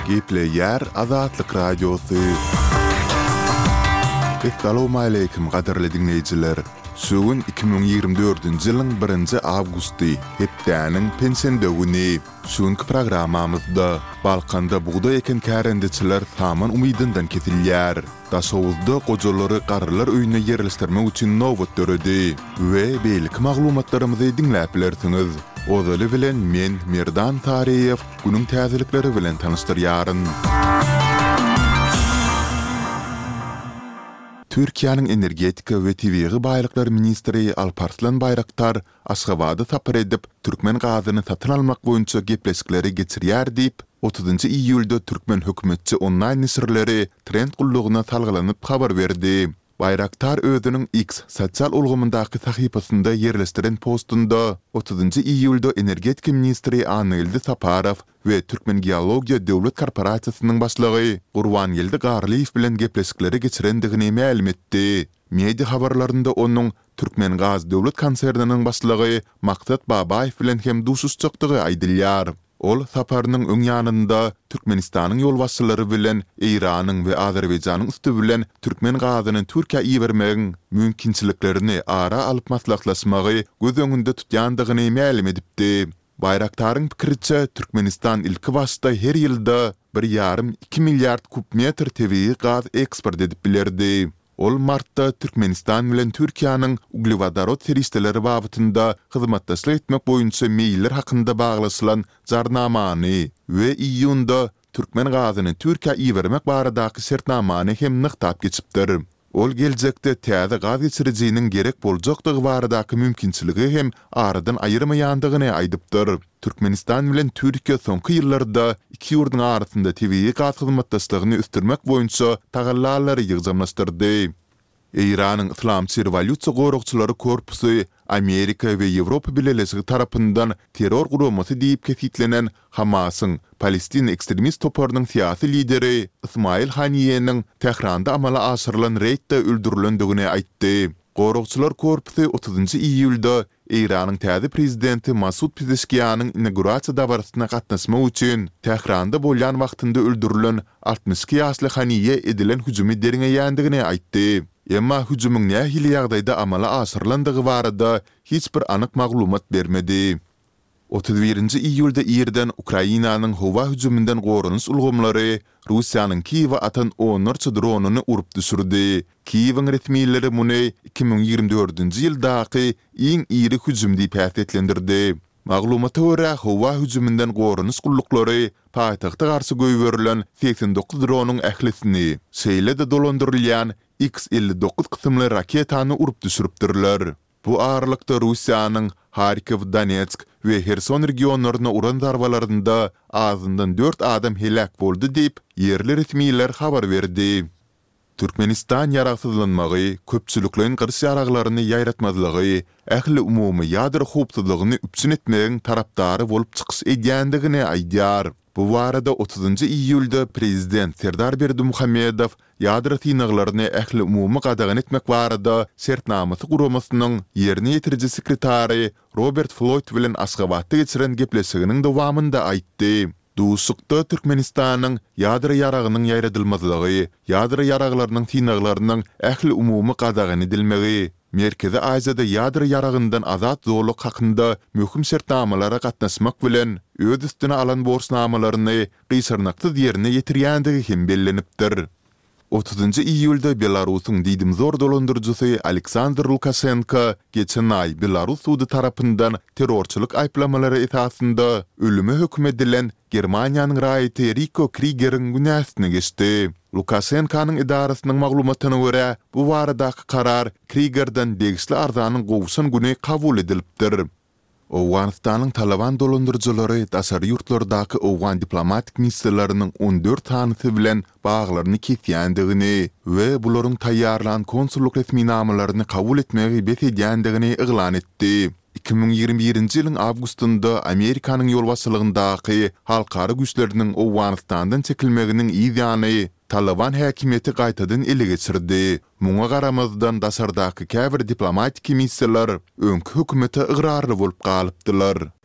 Geple yer Azatlyk Radiosu. Assalamu alaykum qadarly dinleyijiler. Şugun 2024-nji ýylyň 1-nji awgusty, hepdäniň pensiýa güni. Şuňky programmamyzda Balkanda buğday eken kärendiçiler taman umydyndan ketilýär. Daşowuzda gojalary garrylar öýüne ýerleşdirmek üçin nowbat döredi we beýlik maglumatlarymyzy dinläp bilersiňiz. Ozaly bilen men Merdan Tariýew günüň täzelikleri bilen tanışdyrýaryn. Türkiýanyň energetika we tabiiy baýlyklar ministri Alparslan Bayraktar Aşgabatda tapyr edip türkmen gazyny satyn almak boýunça gepleşikleri geçirýär diýip 30 iýulda türkmen hökümetçi online nisirleri trend gullugyna salgylanyp habar berdi. Bayraktar özüniň X sosial ulgamyndaky sahypasynda ýerleşdiren postunda 30 iýulda energetika ministri Anyldy Saparow we Türkmen Geologiya Döwlet Korporasiýasynyň başlygy Gurban Ýyldy Garlyýew bilen gepleşikleri geçirendigini ma'lum etdi. Media habarlarynda onuň Türkmen Gaz Döwlet Konserniniň başlygy Maksat Babaýew bilen hem duşuşçykdygy aýdylýar. Ol saparynyň öň ýanynda Türkmenistanyň ýolbaşçylary bilen Iranyň we Azerbaýjanyň üstü bilen türkmen gazyny Türkiýe iýermegiň mümkinçiliklerini ara alyp maslahatlaşmagy göz öňünde tutýandygyny ma'lum edipdi. Bayraktaryň pikiriçe Türkmenistan ilki başda her ýylda 1,5-2 milliard kubmetr tabiiy gaz eksport edip bilerdi. Ol martda Türkmenistan bilen Türkiýanyň uglevodorod serişdeleri babynda hyzmatdaşlyk etmek boýunça meýiller hakynda baglaşylan jarnamany we iýunda türkmen gazyny Türkiýe iýermek baradaky şertnamany hem nykdap geçipdir. Ol geljekde täze gaz geçirjiginiň gerek boljakdygy baradaky mümkinçiligi hem aradan aýyrmaýandygyny aýdypdyr. Türkmenistan bilen Türkiýe soňky ýyllarda iki ýurduň arasynda tabiiy gaz hyzmatdaşlygyny üstürmek boýunça tagallalary ýygzamlaşdyrdy. Iranyň Islamçy Rewolýusiýa gorukçylary korpusy Amerika we Ýewropa bileşigi tarapyndan terror gurumasy diýip kefitlenen Hamasyň Palestin ekstremist toparynyň syýasy lideri Ismail Haniýeň Tehranda amala aşyrylan reýtde öldürilendigini aýtdy. Gorukçylar korpusy 30 iýulda Iranyň täze prezidenti Masud Pezeshkianyň inaugurasiýa dabarysyna gatnaşmak üçin Tehranda bolýan wagtynda öldürilen 62 ýaşly Haniýe edilen hüjümi deriňeýändigini aýtdy. Emma hüjümüň nähili ýagdaýda amala aşyrylandygy barada hiç bir anyk maglumat bermedi. 31 iýulda ýerden Ukrainanyň howa hüjümünden gorunuş ulgamlary Russiýanyň Kiýewe atan 10 dronuny urup düşürdi. Kiýewiň resmiýetleri muny 2024-nji ýyldaky iň iri hüjüm diýip häsiýetlendirdi. Maglumata görä howa hüjümünden gorunuş gullukları paýtagta garşy göýberilen 89 dronuň ählisini şeýle-de dolandyrylýan X-59 kysymly raketany urup düşüripdirler. Bu ağırlykda Russiýanyň Harkiv, Donetsk we Herson regionlaryna uran darbalarynda azyndan 4 adam helak boldy diýip ýerli resmiýetler habar berdi. Türkmenistan ýaraksızlanmagy, köpçüliklerin gyrş ýaraglaryny ýaýratmazlygy, ähli umumy ýadyr howpsuzlygyny üpsün etmegiň tarapdary bolup çykyş edýändigini aýdýar. Bu barada 30 iýulda prezident Serdar Berdimuhammedow ýadyr synaklaryny ähli umumy gadagan etmek barada şertnamasy guramasynyň ýerine ýetiriji sekretary Robert Floyd bilen Aşgabatda geçiren gepleşiginiň dowamynda aýtdy. Duşukda Türkmenistanyň ýadyr ýaragynyň ýaýradylmazlygy, ýadyr ýaraglarynyň synaklarynyň ähli umumy gadagan edilmegi, Merkezi Aziýada ýadyr ýaragyndan azat zorluk hakynda möhüm şertnamalara gatnaşmak bilen öz üstüne alan borçnamalaryny gysarnaksyz ýerine ýetirýändigi hem bellenipdir. 30 iýulda Belarusyň diýdim zor dolandyrjysy Aleksandr Lukashenko geçen ay Belarus sudy tarapyndan terrorçylyk aýplamalary esasynda ölüme hökm edilen Germaniýanyň raýaty Rico Krieger'iň günäsine geçdi. Lukashenko'nun idarasynyň maglumatyna görä bu baradaky karar Krieger'den degişli arzanyň gowşan güni kabul edilipdir. Owganistanyň Taliban dolandyrjylary daşary ýurtlardaky Owgan diplomatik missiýalarynyň 14 tanysy bilen baglaryny kesýändigini we bularyň taýýarlan konsulluk resmiýnamalaryny kabul etmegi besedýändigini eglan etdi. 2021-nji ýylyň awgustynda Amerikanyň ýolbaşçylygyndaky halkara güýçleriniň Owganistandan çekilmeginiň ýygyany Taliban häkimiýeti gaýtadan ele geçirdi. Muňa garamazdan daşardaky käbir diplomatik missiýalar öňkü hökümete ıgrarly bolup galypdylar.